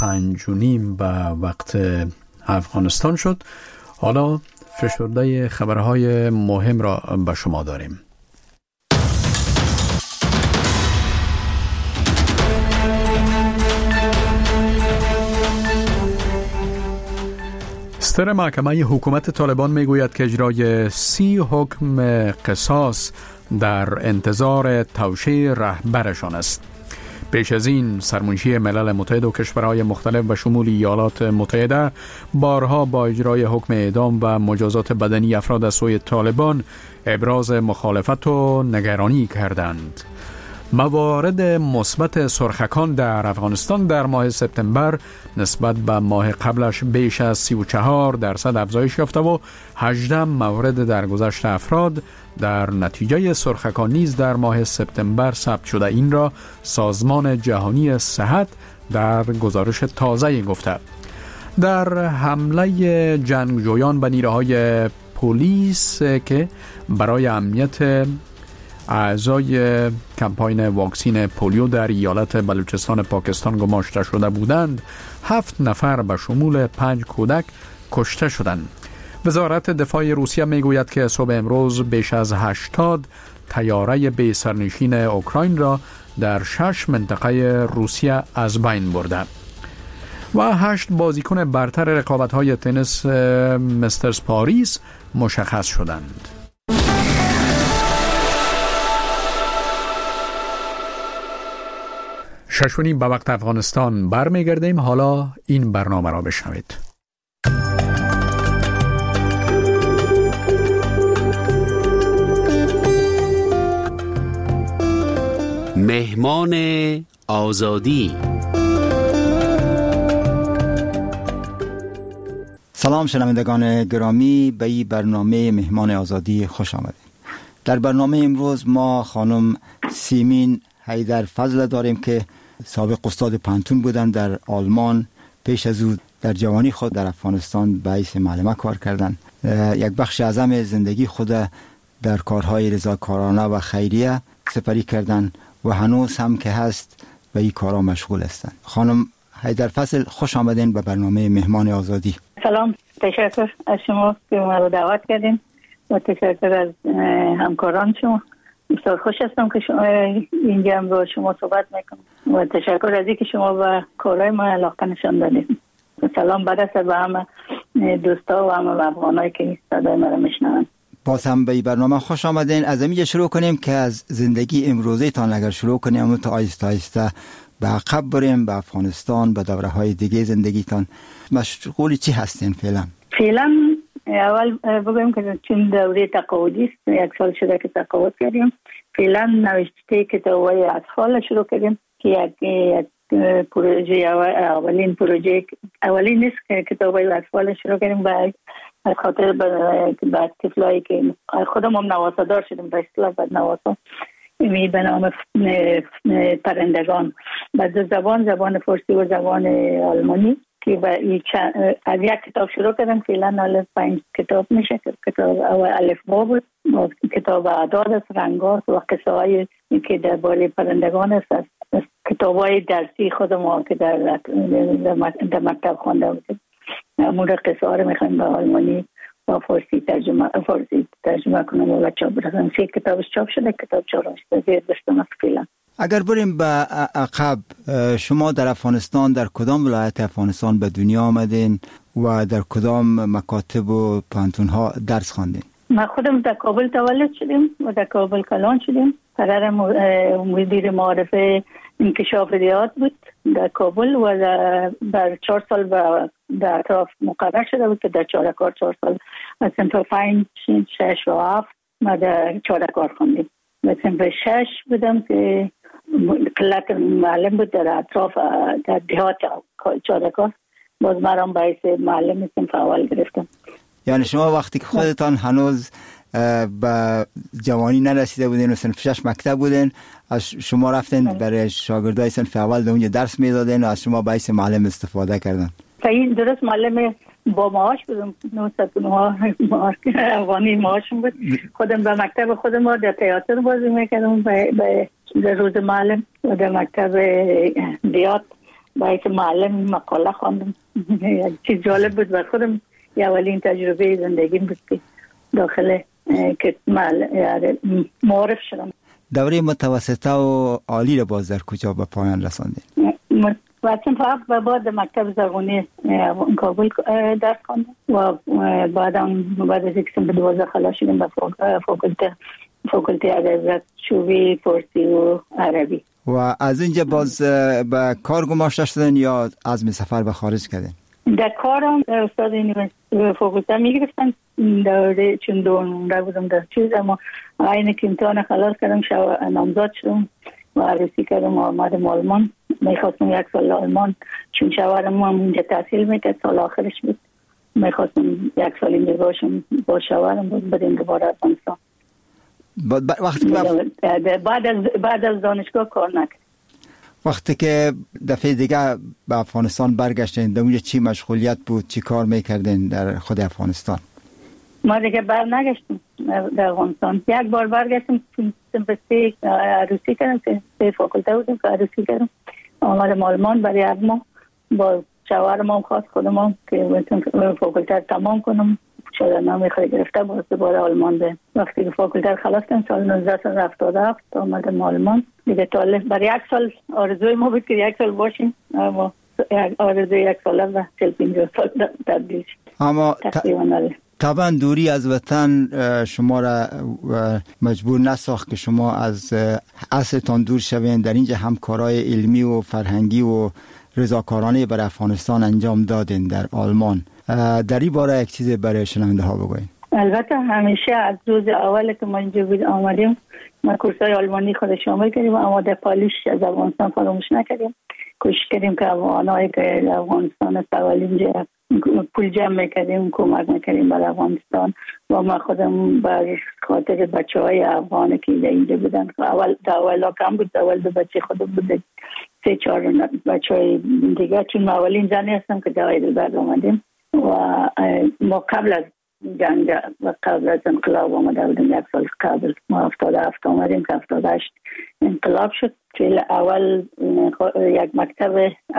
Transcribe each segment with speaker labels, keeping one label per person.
Speaker 1: 5:30 به وقت افغانستان شد. حالا فشرده خبرهای مهم را به شما داریم. ستر محکمه حکومت طالبان میگوید که اجرای 30 حکم قصاص در انتظار توشیح رهبرشان است. پیش از این سرمنشی ملل متحد و کشورهای مختلف به شمول ایالات متحده بارها با اجرای حکم اعدام و مجازات بدنی افراد از سوی طالبان ابراز مخالفت و نگرانی کردند. موارد مثبت سرخکان در افغانستان در ماه سپتامبر نسبت به ماه قبلش بیش از 34% افزایش یافته و 18 مورد درگذشت افراد در نتیجه سرخکان نیز در ماه سپتامبر ثبت شده. این را سازمان جهانی صحت در گزارش تازه گفته. در حمله جنگجویان به نیروهای پلیس که برای امنیت اعضای کمپاین واکسین پولیو در ایالت بلوچستان پاکستان گماشته شده بودند، 7 نفر به شمول 5 کودک کشته شدند. وزارت دفاع روسیه میگوید که صبح امروز بیش از 80 طیاره بی سرنشین اوکراین را در 6 منطقه روسیه از بین برده و 8 بازیکن برتر رقابت‌های تنیس مسترز پاریس مشخص شدند. ششونیم به وقت افغانستان برمیگردیم. حالا این برنامه را بشنوید.
Speaker 2: مهمان آزادی.
Speaker 3: سلام شنوندگان گرامی، به این برنامه مهمان آزادی خوش آمدید. در برنامه امروز ما خانم سیمین حیدرفضل داریم که سابق استاد پانتون بودن در آلمان. پیش از او در جوانی خود در افغانستان به حیث معلمه کار کردند. یک بخش اعظم زندگی خود در کارهای رضاکارانه و خیریه سپری کردند و هنوز هم که هست به این کارها مشغول هستند. خانم حیدرفضل خوش آمدین به برنامه مهمان آزادی.
Speaker 4: سلام، تشکر از شما که ما رو دعوت کردین و تشکر از همکاران شما. بسیار خوش هستم که شما اینجا هم با شما صحبت میکنم و تشکر از اینکه شما به کارهای ما علاقه نشان دادید. سلام برسه به همه دوستا و همه افغانایی که صدای ما رو میشنون.
Speaker 3: باز هم به این برنامه خوش آمدین. از اینجا شروع کنیم که از زندگی امروزی تان اگر شروع کنیم تا آیسته آیسته به عقب بریم به افغانستان، به دوره های دیگه زندگیتان. مشغول چی هستین فعلا؟
Speaker 4: فعلا اول بگویم که چون دوره تقاعدی است، 1 سال شده که تقاعد کردیم. فعلا نوشته کتاب‌های اطفال شروع کردیم که یک پروژه اولین نیست که کتاب‌های اطفال شروع کردیم از خاطر به طفلایی که خودم هم نواسادار شدیم به اصطلاح بعد نواسا به نام پرندگان با دو زبان فارسی و زبان آلمانی که از یک کتاب شروع کردم. فعلا 5 کتاب میشه. کتاب اول الف با بود، کتاب اعداد است، رنگات و قصه هایی که درباره پرندگان است. کتاب های درسی خود ما که در مکتب خوانده بودیم، امور قصه ها رو میخوایم به آلمانی و فارسی ترجمه کنم و چاپ برسم. 3 کتابش چاپ شده، کتاب 4 زیر دستم است فعلا.
Speaker 3: اگر بریم به عقب، شما در افغانستان در کدام ولایت افغانستان به دنیا آمدین و در کدام مکاتب و پانتون ها درس خواندین؟
Speaker 4: ما خودم در کابل تولد شدیم و در کابل کلان شدیم. پدر مدیر معارف انکشاف ریاض بود در کابل و در 4 سال در اطراف مقرر شده بود که در چارکار 4 سال از صنف 5 6 و 7 ما در چارکار خوندیم. و صنف 6 بودم که قلت معلم بود در اطراف در دیهات چارکار، باز مرام باعث معلم صنف اول گرفتم.
Speaker 3: یعنی شما وقتی که خودتان هنوز به جوانی نرسیده بودین و صنف 6 مکتب بودین، از شما رفتین برای شاگردای صنف اول اونجا درس میدادین و از شما باعث معلم استفاده کردن؟
Speaker 4: این درست معلم با معاش بودم، 909 افغانی معاشم بود. خودم به مکتب خودم در تئاتر بازی میکردم به روز معلم و در مکتب دیات باید معلم مقاله خواندم. یک چیز جالب بود بر خودم، اولین تجربه زندگیم بود که داخل که معرف شدم.
Speaker 3: دوره متوسطه و عالی رو باز در کجا به پایان رساندین؟
Speaker 4: وقتی فقط بعد مکتب زبانی کابل درس خواندم و بعد از اینکه به 12 خلاص شدم به فاکولته ادبیات شعبه فارسی و عربی.
Speaker 3: و از اینجا باز به کار گماشته شدن یا عزم سفر به خارج کردین؟
Speaker 4: در کارم استاد یونیورسیته فاکولته میگرفتن دوره چون دوره بودم در چیز، اما اینه که امتحان خلاص کردم نامزد شدم و عروسی کردم و آمدم آلمان. میخواستم 1 سال آلمان، چون شوهرم هم اینجا تحصیل میکرد، سال آخرش بود. میخواستم 1 سال اینجا باشم با شوهرم، بدیم دوباره افغانستان. بعد از دانشگاه کار نکرد.
Speaker 3: وقتی که دفعه دیگه به افغانستان برگشتین، در اونجا چی مشغولیت بود؟ چی کار میکردین در خود افغانستان؟
Speaker 4: ما دیگه بر نگشتم در افغانستان. 1 بار برگشتم سمپستی عروسی کردم، سه فاکولته بودم که عروسی کردم. آمدم آلمان برای 1 ماه با شوهرم هم خواست خودم که فاکولته تمام کنم. شاگردنامه خیلی گرفته باز دوباره آلمان ده. وقتی که فاکولته خلاص کردم سال 1977 آمدم آلمان دیگه. برای 1 سال آرزوی ما بود که 1 سال باشیم، اما آرزوی 1 ساله و 40-50 سال تبدیل شد.
Speaker 3: اما طبعا دوری از وطن شما را مجبور نساخت که شما از اصلتان دور شوین. در اینجا همکارای علمی و فرهنگی و رضاکارانه بر افغانستان انجام دادین در آلمان. در این باره یک چیز برای شنونده ها بگوین.
Speaker 4: البته همیشه از روز اول که ما اینجا آمدیم ما کورسای آلمانی خود شامل کردیم، اما در پالیش از افغانستان فراموش نکردیم. کوشش کردیم که افغانایی که افغانستان سوال اینجا پول جمع میکردیم، کمک میکردیم برای افغانستان. و ما خودم بر خاطر بچهای افغان که اینجا بودن، اول کم بود، اول 2 بچه خودم بود، 3-4 بچهای دیگه، چون ما اولین زنی هستم که در هایدلبرگ آمدیم و ما قبل از جنگ و قبل از انقلاب آمده بودیم. 1 سال قبل ما 77 آمدیم که 78 انقلاب شد. که اول یک مکتب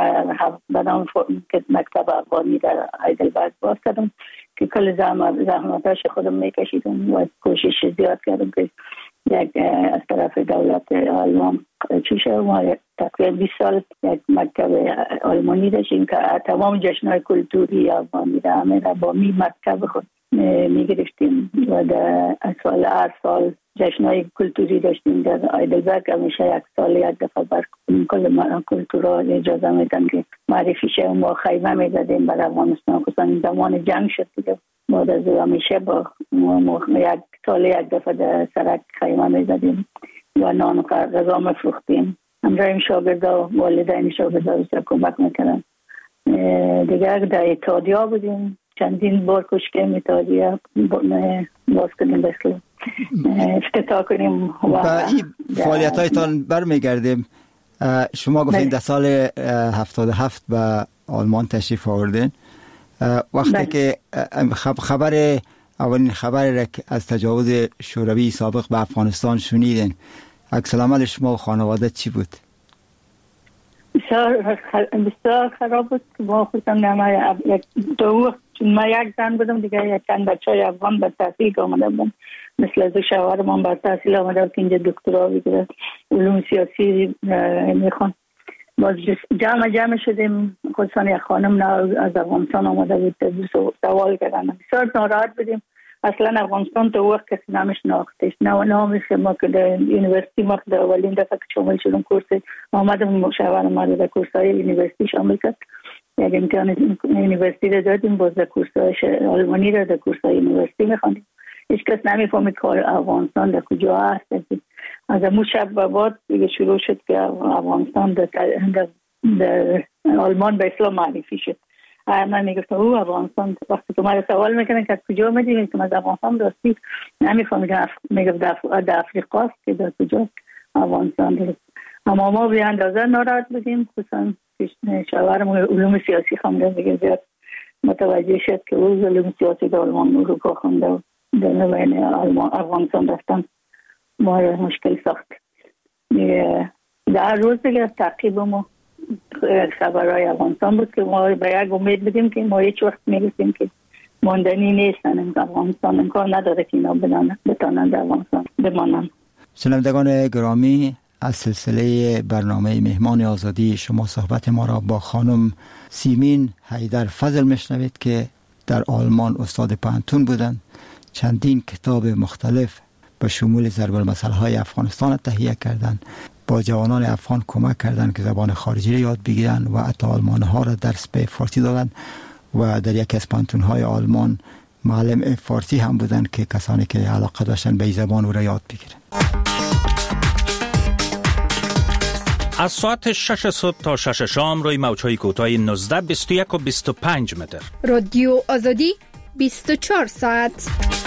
Speaker 4: به نام مکتب افغانی در هایدلبرگ باز کردم که کل زحمتاش خودم میکشیدم و کوشش زیاد کردم که یک از طرف دولت آلمان چی شد. ما تقریبا 20 سال یک مکتب آلمانی داشتیم که تمام جشن‌های کلتوری افغانی را همه را با مکتب خود میگرفتیم و در هر سال جشن‌های کلتوری داشتیم در هایدلبرگ. همیشه 1 سال 1 دفعه بر کل کلتورها اجازه میدن که معرفی شه. ما خیمه میزدیم برای افغانستان، خصوصا زمان جنگ شد دیگه. بعد از همیشه با 1 سال 1 دفعه در سرک خیمه میزدیم و نان و غذا میفروختیم. همراهیم شاگردا و والدین شاگردا بسیار کمک میکردن. دیگه در اتحادیه بودیم، چندین بار کوشش کردیم اتحادیه باز کنیم، بسیار افتتاح کنیم.
Speaker 3: و این فعالیت هایتان برمیگردیم. شما گفتین در سال 77 به آلمان تشریف آوردین. وقتی که اولین خبر از تجاوز شوروی سابق به افغانستان شنیدین، عکس العمل شما و خانواده چی بود؟
Speaker 4: بسیار خراب بود. ما خودم چون ما 1 زن بودم دیگه، چند بچهای افغان به تحصیل آمده بودن، مثل از شوهرم هم به تحصیل آمده بود که اینجا دکترا بگیره، علوم سیاسی میخوان. باز جمع شدیم، خصوصا یک خانم از افغانستان آمده بود، سوال کردن. بسیار ناراحت بودیم. اصلا افغانستان تو وقت کسی نمیشناختش، نامش ما که در یونیورسیتی ما در اولین دفعه که شامل شدم کورس آمدم، شوهرم ما در کورسای یونیورسیتی شامل کرد. یک امتحان یونیورسیتی رو دادیم، باز در کورسای آلمانی رو در کورسای یونیورسیتی میخواندیم. هیچ کس نمیفهمید که افغانستان در کجا هست. از اون شب به بعد دیگه شروع شد که افغانستان در آلمان به اسلام معرفی شد. من میگفتم او افغانستان، وقتی که من سوال میکنن که کجا میدونید که از افغانستان راستی نمیفهمیدم، میگفت در افریقاست که در کجا افغانستان دارد. اما ما به اندازه ناراحت بودیم، خصوصا شوهرم علوم سیاسی خونده دیگه زیاد متوجه شد که او علوم سیاسی در آلمان اروپا خونده و در بین افغانستان رفتن ما مشکل ساخت. در روز دیگه تعقیب ما خبرهای افغانستان بود که ما به یک امید بدیم که ما هیچ وقت میگفتیم که ماندنی نیستن افغانستان، امکان نداره که اینا بتانن در افغانستان بمانن.
Speaker 3: شنوندگان گرامی، از سلسله برنامه مهمان آزادی شما صحبت ما را با خانم سیمین حیدر فضل میشنوید که در آلمان استاد پانتون بودند. چندین کتاب مختلف به شمول ضرب المثل‌های افغانستان تهیه کردند، با جوانان افغان کمک کردند که زبان خارجی را یاد بگیرند و حتی آلمان‌ها را درس به فارسی دادند و در یکی از پانتون‌های آلمان معلم فارسی هم بودند که کسانی که علاقه داشتن به این زبان او را یاد بگیرند.
Speaker 5: از ساعت 6 صبح تا 6 شام روی موج‌های کوتاه 19، 21 و 25 متر.
Speaker 6: رادیو آزادی 24 ساعت.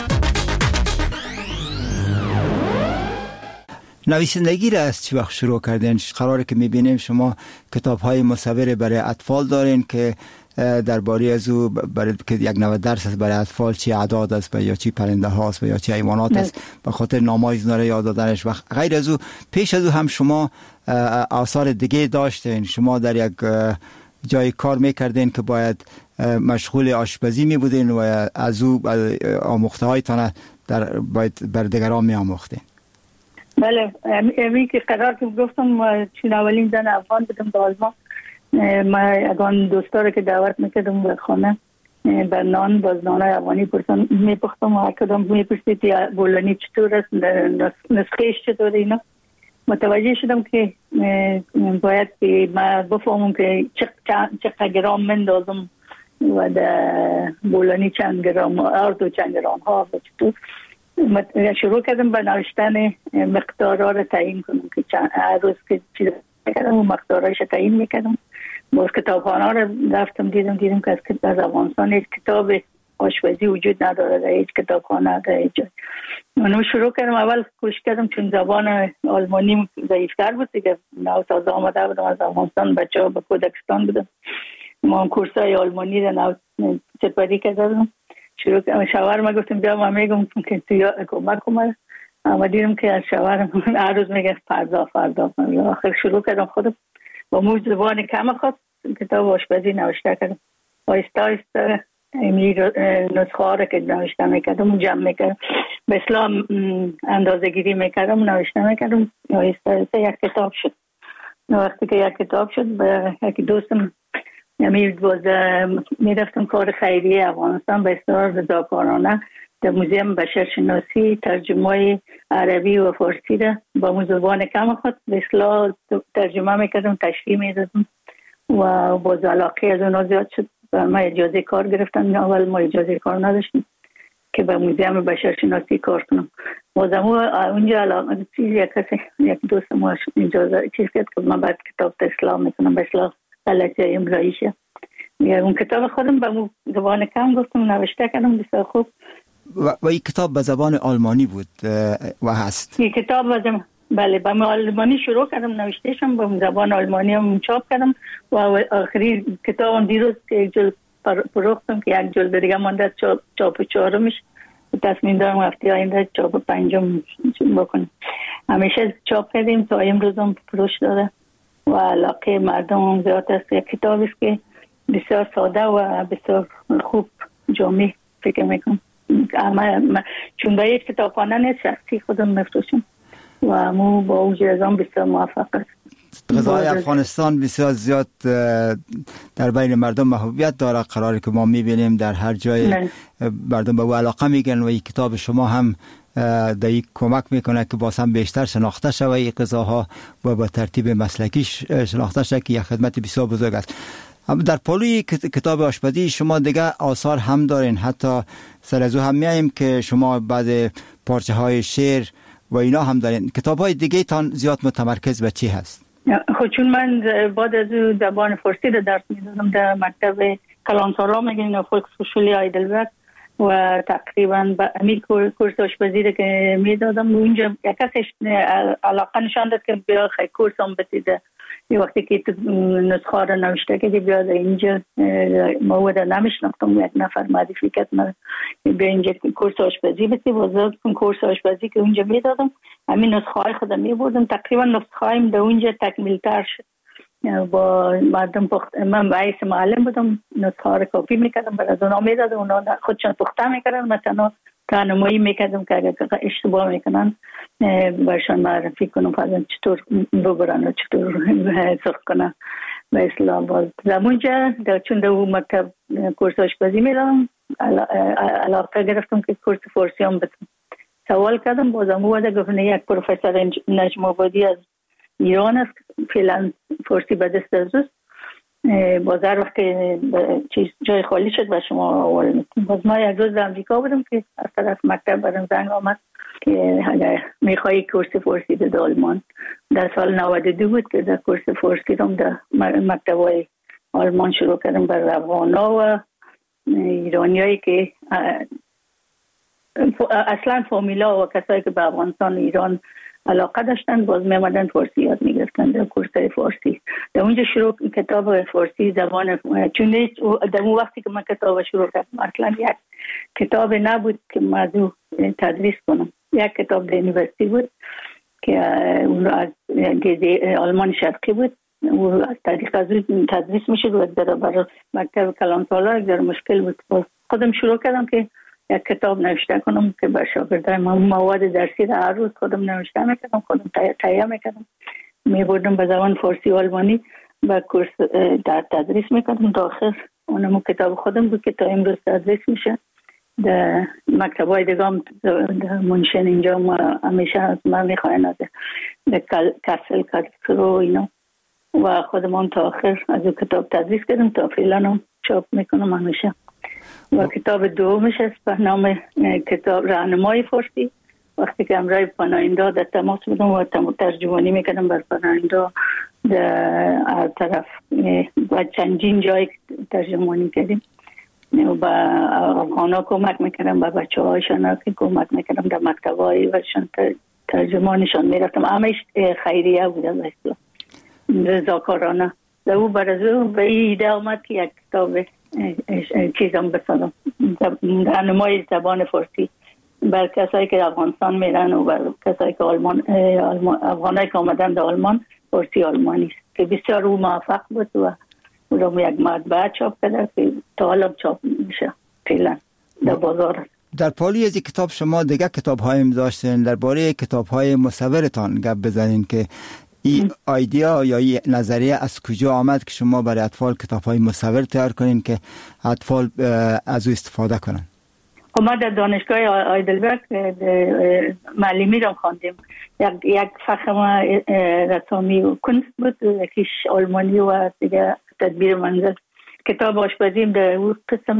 Speaker 3: نویسندگی را از چی وقت شروع کردین؟ قراره که میبینیم شما کتاب‌های مصور برای اطفال دارین که درباره از او برای که یک نوع درس است برای اطفال، چی اعداد است یا چی پرنده هاست یا چی حیوانات است، به خاطر نام‌های اینا را یاد دادنش. و غیر از او پیش از او هم شما آثار دیگه داشتین. شما در یک جای کار میکردین که باید مشغول آشپزی می بودین و از او آموخته هایتان باید بر دیگران می آموختین.
Speaker 4: بله، امی که قرار که گفتم چون اولین زن افغان بودم در آلمان، ما اگان دوستا که دعوت میکردم به خانه بر نان باز نانای افغانی پرسان میپختم و کدام میپرسید یا بولانی چطور است، نسخهش چطور اینا. متوجه شدم که باید که ما بفهمم که چقدر گرام مندازم و در بولانی چند گرام ارد و چند گرام ها و چطور. شروع کردم به نوشتن مقدارها را تعیین کنم که هر روز که چیز میکردم و مقدارهایش تعیین میکردم. باز کتابخانه را رفتم دیدم که از افغانستان هیچ کتاب آشپزی وجود نداره در هیچ کتابخانه در هیچ جای. من شروع کردم، اول کوشش کردم چون زبان آلمانی ضعیفتر بود دیگه، نو تازه آمده بودم از افغانستان، بچه‌ها به کودکستان بودم، ما کورسای آلمانی را نو سپری کردم. شروع کردم شوهرم گفتم بیا ما میگم که تو کمک کنم، اما دیدم که از شوهرم هر روز میگه فردا آخر شروع کردم خودم با مو زبان کم خود کتاب آشپزی نوشته کردم. آهسته آهسته نسخه ها را که نوشته میکردم جمع میکردم، به اصطلاح اندازه گیری میکردم، نوشته میکردم، آهسته آهسته یک کتاب شد. وقتی که یک کتاب شد به یک دوستم میرفتم کار خیریه افغانستان به اصطلاح رضاکارانه در موزیم بشرشناسی ترجمه عربی و فارسی را با زبان کم خود به اصطلاح ترجمه میکردم، تشریح میدادم و باز علاقه از اونها زیاد شد. ما اجازه کار گرفتن، اول ما اجازه کار نداشتیم که به موزیم بشرشناسی کار کنم. بازم اونجا علاقه یک دوست ما اجازه چیز کرد که من بعد کتاب اصلاح میکنم، به اصلاح غلطی املاییشه. اون کتاب خودم به زبان کم گفتم نوشته کردم، بسیار خوب.
Speaker 3: و این کتاب به زبان آلمانی بود و هست؟ این
Speaker 4: کتاب بله به آلمانی شروع کردم نوشتهشم، به زبان آلمانی هم چاپ کردم و آخری کتابم دیروز که یک جلد فروختم که یک جلد دیگه مانده چاپ چهارمش، تصمیم دارم هفته آینده چاپ پنجم بکنم. همیشه چاپ کردیم تا امروز هم فروش داره و علاقه مردم هم زیاد است. یک کتاب است که بسیار ساده و بسیار خوب جامع فکر میکنم. چون به یک کتابخانه نیست، شخصی خودم میفروشم و مو با اوجه ازام بسیار موفق است.
Speaker 3: غذای افغانستان بسیار زیاد در بین مردم محبوبیت داره، قراره که ما میبینیم در هر جای مردم به او علاقه میگن و این کتاب شما هم در این کمک میکنه که باز هم بیشتر شناخته شوه این غذاها و با ترتیب مسلکی شناخته شوه که یک خدمت بسیار بزرگ است. در پالوی کتاب آشپزی شما دیگه آثار هم دارین، حتی سر از او هم میاییم که شما بعد پارچه های شعر و اینا هم دارین. کتاب های دیگه تان زیاد متمرکز به چی هست؟
Speaker 4: خب چون من بعد از او زبان فارسی رو درس میدادم در مکتب کلانتارا میگن فولکسهوشولی هایدلبرگ و تقریبا به امیر کورس آشپزی رو که میدادم اونجا یک کسش علاقه نشان داد که بیا خیلی کورس هم بتیده. یه وقتی که نسخه رو نوشته که بیا اینجا مواد نمیشناختم، یک نفر معرفی کرد من بیا اینجا کورس آشپزی بتی بازار کن. کورس آشپزی که اونجا میدادم همین نسخه های خودم میبردم، تقریبا نسخه هایم در اونجا تکمیل تر شد با مردم من رئیس معلم بودم، نسخه کپی میکردم برای اونا میدادم، اونا خودشون پخته میکردن، مثلا راهنمایی میکردم که اگر اشتباه میکنن برشان معرفی کنم فرضاً چطور ببرن و چطور سخت کنن. به اصطلاح باز زمونجا چون در اون مکتب کورس آشپزی میدادم، علاقه گرفتم که کورس فارسی هم بتونم. سوال کردم، بازم اومده گفت یک پروفسور نجم آبادی از ایران است، فعلا فارسی به دست است، باز هر وقت چیز جای خالی شد و شما اول میتونم. باز ما یک روز در امریکا بودم که از طرف مکتب برام زنگ آمد که اگر میخوایی کورس فارسی به آلمان. در سال 92 بود که در کورس فارسی رو در مکتبای آلمان شروع کردم برای افغانا و ایرانیایی که اصلا فامیلا و کسایی که به افغانستان ایران علاقه داشتن، باز میامدن فارسی یاد میگرفتن در کورسای فارسی. در اونجا شروع کتاب فارسی زبان، چون در اون وقتی که من کتاب شروع کردم اصلا یک کتاب نبود که موضوع تدریس کنم. یک کتاب در یونیورسیتی بود که اون از آلمان شرقی بود، او از طریق از تدریس میشد و در برای مکتب کلان سالار در مشکل بود. باز خودم شروع کردم که یک کتاب نوشته کنم که بر شاگردای من مواد درسی را هر روز خودم نوشته میکردم، خودم تهیه میکردم، میبردم به زبان فارسی و آلمانی و کورس در تدریس میکردم. تا آخر اونم کتاب خودم بود که تا امروز تدریس میشه. در مکتبای دیگه منشن اینجا ما همیشه از من میخواین از کسل کارکرو اینا و خودمان تا آخر از او کتاب تدریس کردم تا فعلا هم چاپ میکنم همیشه. و کتاب دومش است به نام کتاب راهنمای فارسی. وقتی که امرای پناهنده در تماس بودم و ترجمانی میکردم بر پناهنده در طرف و چندین جای ترجمانی کردیم و با افغانا کمک میکردم، با بچه هایشان که کمک میکردم در مکتبایی و ترجمانشان میرفتم. همش خیریه بودم مثلا رضاکارانه. در او برازو به ایده آمد که یک کتاب چیزم بسازم، راهنمای زبان فارسی بر کسایی که افغانستان میرن و بر کسایی که افغانایی که آمدن در آلمان فارسی آلمانی است که بسیار او موفق بود و او رو یک مطبعه چاپ کرده که تا حالا چاپ میشه فعلا در بازار است.
Speaker 3: در پالی از کتاب شما دیگه کتاب هایم داشتین، درباره کتاب های مصورتان گپ بزنین که این ایده یا این نظریه از کجا آمد که شما برای اطفال کتاب های مصور تیار کنین که اطفال از او استفاده کنن؟
Speaker 4: ما در دانشگاه آیدلبرگ معلمی رو خواندیم. یک فخر رسامی و کنست بود، یکیش آلمانی و دیگه تدبیر منزل. کتاب آشپزیم در اون قسم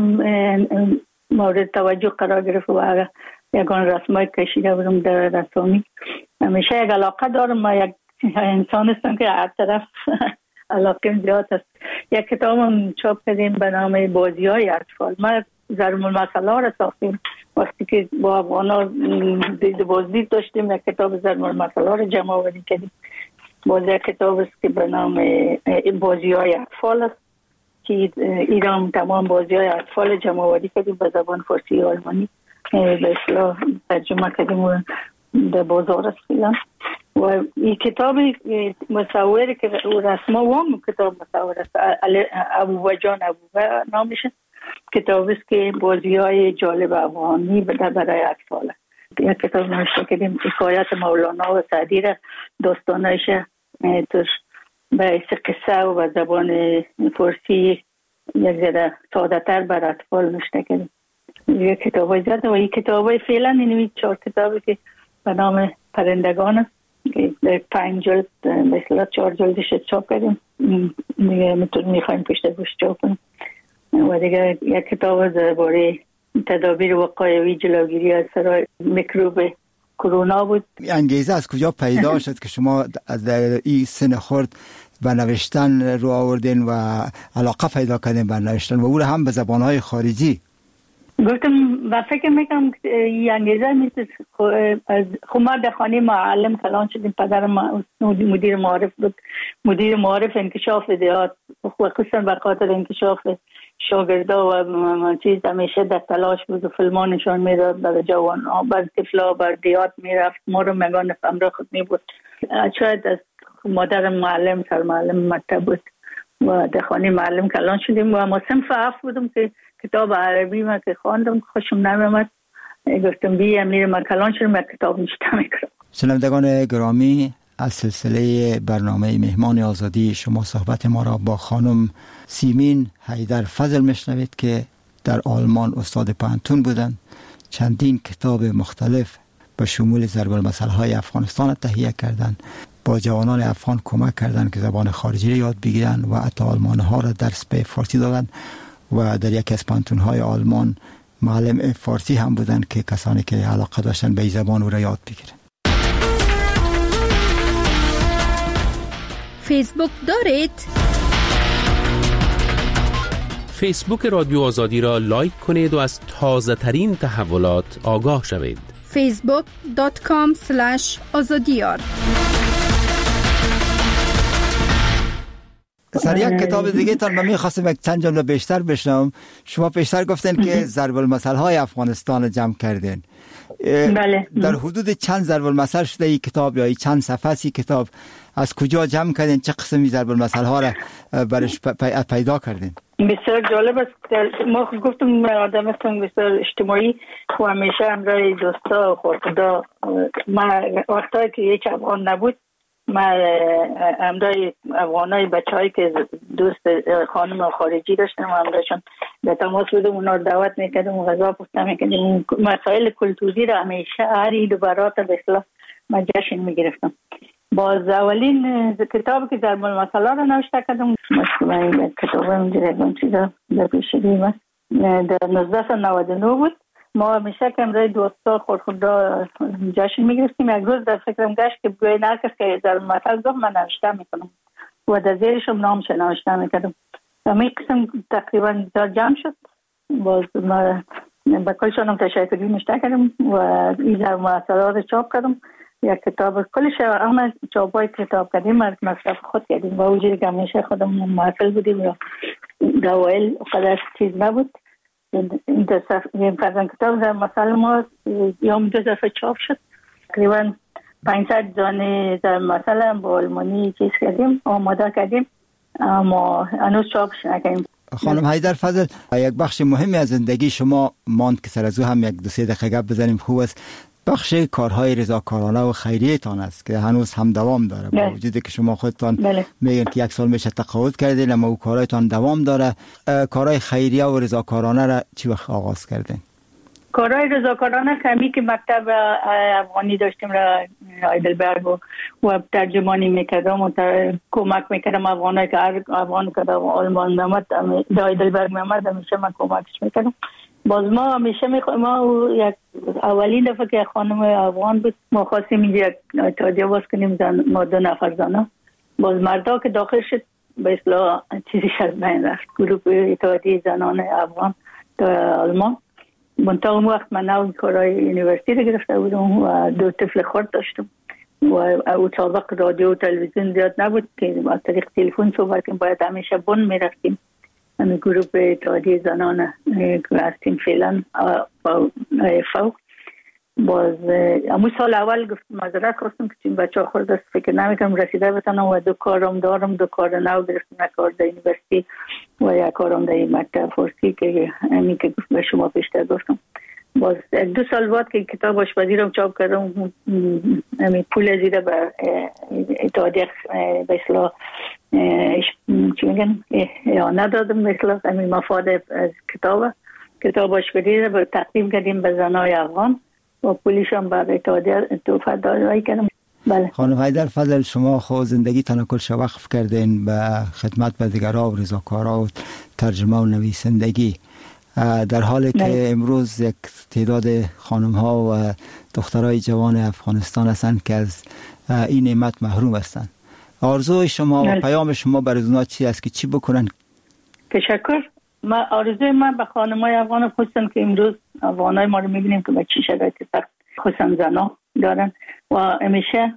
Speaker 4: مورد توجه قرار گرفت و یکان رسمای کشیده بودم در رسامی. همیشه یک علاقه دارم، ما یک انسان هستم که هر طرف علاقه زیاد است. یک کتاب هم چاپ کردیم به نام بازی های اطفال. ما ضرب المثل را ساختیم. وقتی که با افغانا بازدید داشتیم یک کتاب ضرب المثل را جمع آوری کردیم. باز یک کتاب است که به نام بازی های اطفال است که ایران تمام بازی های اطفال جمع آوری کردیم به زبان فارسی و آلمانی به اصطلاح ترجمه کردیم و در بازار است فعلا. و این کتاب مصوری که رسما وام کتاب مصور است، ابو جان ابو نامش کتاب است که بازی های جالب افغانی برای اطفال. یک کتاب نوشته کردیم حکایت مولانا و سعدی را داستانایش توش به قصه و به زبان فارسی یک ذره ساده تر بر اطفال نوشته کردیم. یک کتاب های زیاده و این کتاب های فعلا این 4 کتابی که به نام پرندگان است که 5 جلد مثلا 4 جلدش چاپ کردیم، دیگه میخوایم پشت گوش چاپ کنیم. و دیگه یک کتاب درباره تدابیر وقایوی جلوگیری از سرای میکروب کرونا بود.
Speaker 3: انگیزه از کجا پیدا شد که شما در این سن خرد به نوشتن رو آوردین و علاقه پیدا کردین به نوشتن و او هم به زبانهای خارجی؟
Speaker 4: گفتم و فکر میکنم این انگیزه مثل خب ما در خانه معلم کلان شدیم. پدر ما مدیر معارف بود، مدیر معارف انکشاف دیات و خصوصا به خاطر انکشاف شاگردا و چیز همیشه در تلاش بود و فیلمانشان میداد برای جوان ها، بر طفلا بر دیات میرفت. ما رو مگان همراه خود میبود. شاید از مادر معلم سرمعلم مکتب بود و در خانه معلم کلان شدیم و ما صنف 7 بودم که کتاب عربی ما که خواندم خوشم نمیامد، گفتم بیام میرم کلان شدم کتاب نشته میکنم.
Speaker 3: شنوندگان گرامی، از سلسله برنامه مهمان آزادی شما صحبت ما را با خانم سیمین حیدرفضل میشنوید که در آلمان استاد پانتون بودند. چندین کتاب مختلف به شمول ضرب المثل‌های افغانستان تهیه کردند، با جوانان افغان کمک کردند که زبان خارجی را یاد بگیرند و حتی آلمان‌ها را درس به فارسی دادند و در یکی از پانتون‌های آلمان معلم فارسی هم بودند که کسانی که علاقه داشتن به این زبان او را یاد بگیرند.
Speaker 6: فیسبوک دارید؟
Speaker 2: فیسبوک رادیو آزادی را لایک کنید و از تازه ترین تحولات آگاه شوید.
Speaker 6: facebook.com/azadiyar.
Speaker 3: سر یک کتاب دیگه تان من می‌خواستم یک چند جمله بیشتر بشنوم. شما پیشتر گفتین که ضرب المثل‌های افغانستان جمع کردین.
Speaker 4: بله.
Speaker 3: در حدود چند ضرب المثل شده این کتاب یا چند صفحه ای کتاب؟ از کجا جمع کردین؟ چه قسمی ضرب المثل‌ها را برش پیدا کردین؟
Speaker 4: بسیار جالب است. ما گفتم آدم هستم بسیار اجتماعی و همیشه همراه دوستا و خدا. ما وقتی که هیچ افغان نبود، ما همراه افغانای بچه‌هایی که دوست خانم خارجی داشتم و همراهشون به تماس بودم، اونا رو دعوت میکردم و غذا پخته میکردم. مسائل کلتوری را همیشه هر عید و برات به اصطلاح ما جشن میگرفتم. باز اولین کتابی که ضرب المثل را نوشته کردم، مثلا کتاب اینجا چیزا در پیشگی ما در 1999 بود. ما همیشه که امروز دوستا خودخودا جشن میگرفتیم. یک روز در فکرم گشت که بگوی نرکس که ضرب المثل گفت من نوشته میکنم و در زیرشم نامش نوشته میکردم. همین قسم تقریبا جمع شد. باز ما با کلشانم تشکری نوشته کردم و این ضرب المثل را چاپ کردم. یک کتاب کلش اما چاپای کتاب کردیم از مصرف خود کردیم و وجود که همیشه خودم محفل بودیم و دوائل قدر چیز نبود. این فرزن کتاب در مثال ما یوم 2 دفعه چاپ شد. تقریبا 500 دانه در مثلا با آلمانی چیز کردیم، آماده کردیم، اما هنوز چاپش نکردیم.
Speaker 3: خانم حیدرفضل، یک بخش مهمی از زندگی شما ماند که سر از او هم 1-2-3 دقیقه گپ بزنیم خوب است. بخش کارهای رضاکارانه و خیریه تان است که هنوز هم دوام داره، با وجودی که شما خودتان میگین که 1 سال میشه تقاعد کردین، اما او کارهایتان دوام داره. کارهای خیریه و رضاکارانه را چی وقت آغاز کردین؟
Speaker 4: کارهای رضاکارانه کمی که مکتب افغانی داشتیم را هایدلبرگ و ترجمانی میکردم و کمک میکردم افغانایی که افغان کردم و آلمان نمد هایدلبرگ نمد همیشه من کمکش میکردم. باز ما همیشه ما یک اولین دفعه که خانم افغان بود ما خواستیم اینجا اتحادیه باز کنیم، ما 2 نفر زنها. باز مردا که داخل شد به اصطلاح چیزی از بین رفت، گروه اتحادیه زنان افغان در آلمان. منتها اون وقت من نو کارهای یونیورسیتی رو گرفته بودم و 2 طفل خرد داشتم و او سابق رادیو و تلویزیون زیاد نبود که با طریق تلفن صحبت کنیم، باید همیشه بن میرفتیم. همین گروه اتحادیه زنان که هستیم فعلا فوق. باز امو سال اول گفتم معذرت خواستم که این بچه ها خورد است، فکر نمیکنم رسیده بتانم و 2 کارم دارم. 2 کار نو گرفتم، یک کار در یونیورسیتی و یک کارم در مکتب فارسی که همین که به شما پیشتر گفتم. باز 2 سال بعد که کتاب آشپزی رو چاپ کردم، همین پول زیده به اتحادیه به اصطلاح چی میگن ندادم، مثلا همین مفاد از کتاب آشپزی رو تقدیم کردیم به زنای افغان و پولیش هم به اتحادیه توفیق دادایی کردم. بله.
Speaker 3: خانم حیدرفضل، شما خود زندگی تان کلش وقف کردین به خدمت به دیگرها و رضاکارها و ترجمه و نویسندگی، در حالی که امروز یک تعداد خانم ها و دخترای جوان افغانستان هستند که از این نعمت محروم هستند. آرزوی شما و پیام شما برای اونها چی است که چی بکنن؟
Speaker 4: تشکر. آرزوی من به خانمای افغان خصوصا که امروز افغانای ما رو میبینیم که به چی شرایط سخت خصوصا زنا دارن و همیشه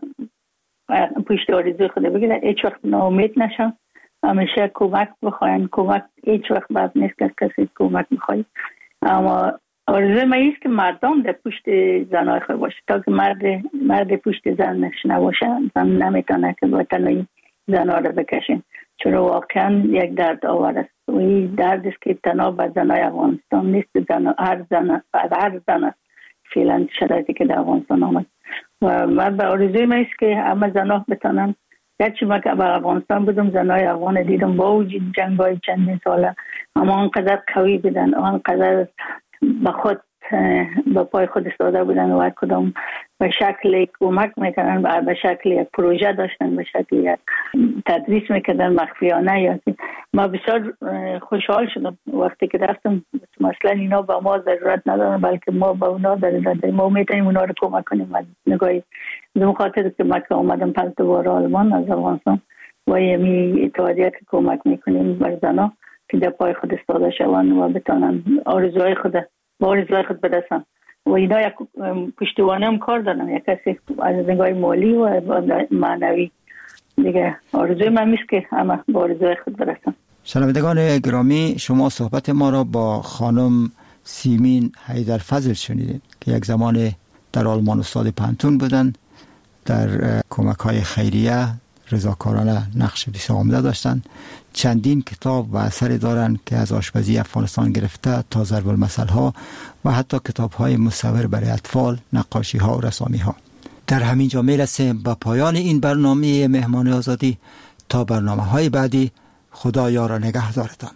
Speaker 4: پشت آرزوی خود بگیرن، هیچ وقت ناامید نشن، همیشه کمک بخواین. کمک هیچ وقت بد نیست که کسی کمک میخواید، اما آرزوی من است که مردم در پشت زنای خود باشه، تا که مرد پشت زنش نباشه زن نمیتونه که با تنهایی زنها رو بکشن، چون واقعا یک درد آور است و این درد است که تنها به زنای افغانستان نیست، هر زن فعلا شرایطی که در افغانستان آمد و من به آرزوی من است که همه زنها بتانن. گرچه من که به افغانستان بودم زنای افغان دیدم با وجود جنگ‌های چندین ساله اما آنقدر قوی بودن، آنقدر به خود به پای خود ایستاده بودن و کدام به شکل کمک میکنن، به شکل یک پروژه داشتن، به شکل یک تدریس میکردن مخفیانه. یا ما بسیار خوشحال شدم وقتی که رفتم، مثلا اینا با ما ضرورت ندارن بلکه ما با اونا ضرورت داریم، ما میتونیم اونا رو کمک کنیم. نگاهی به خاطر که ما که اومدم 5 بار آلمان از افغانستان و یمی اتحادیه که کمک میکنیم بر زنها که در پای خود ایستاده شوند و بتونن آرزوهای خود برسن و اینا یک پشتوانه هم کار دارن، یک کسی از نگاه مالی و معنوی دیگه. آرزوی من میست که همه با آرزوهای خود برسن.
Speaker 3: شنوندگان گرامی، شما صحبت ما را با خانم سیمین حیدرفضل شنیدید که یک زمان در آلمان استاد پانتون بودن، در کمک‌های خیریه رضاکارانه نقش بسیار عمده داشتن. چندین کتاب و اثری دارند که از آشپزی افغانستان گرفته تا ضرب المثل‌ها و حتی کتاب‌های مصور برای اطفال، نقاشی‌ها و رسامی‌ها. در همین جا میرسیم به پایان این برنامه مهمان آزادی. تا برنامه‌های بعدی، خدا یار و نگهدارتان.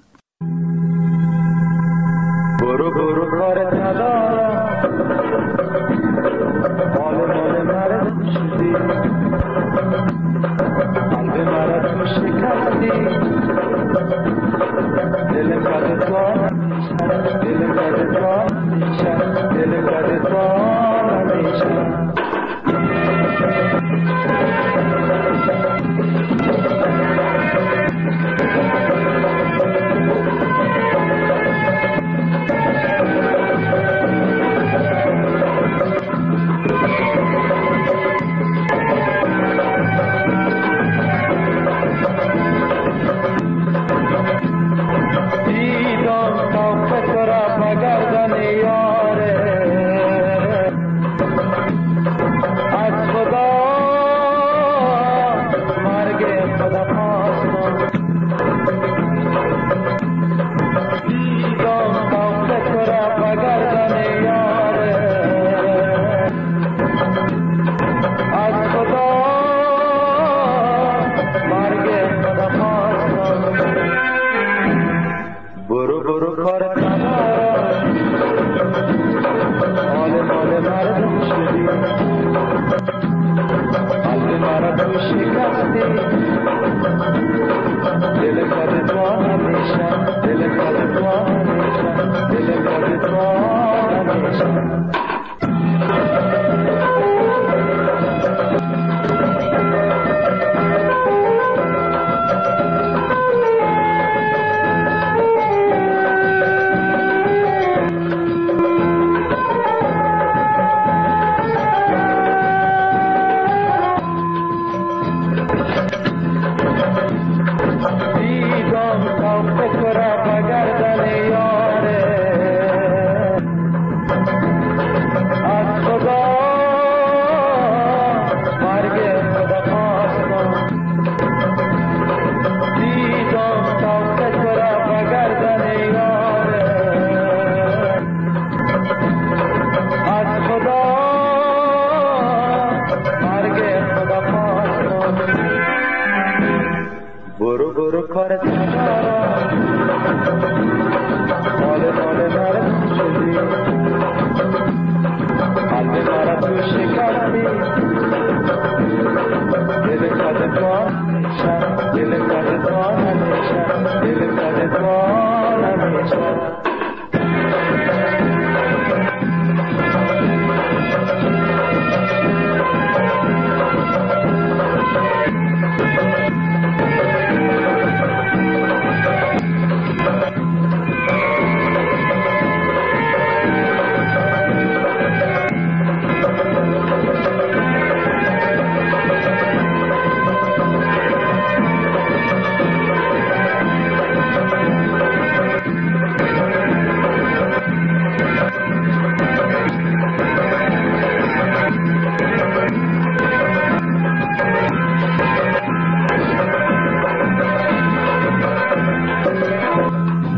Speaker 3: برو برو کارت ندارم، مال مرد چیزی، قلب مرد شکستی، دل مرد تو دل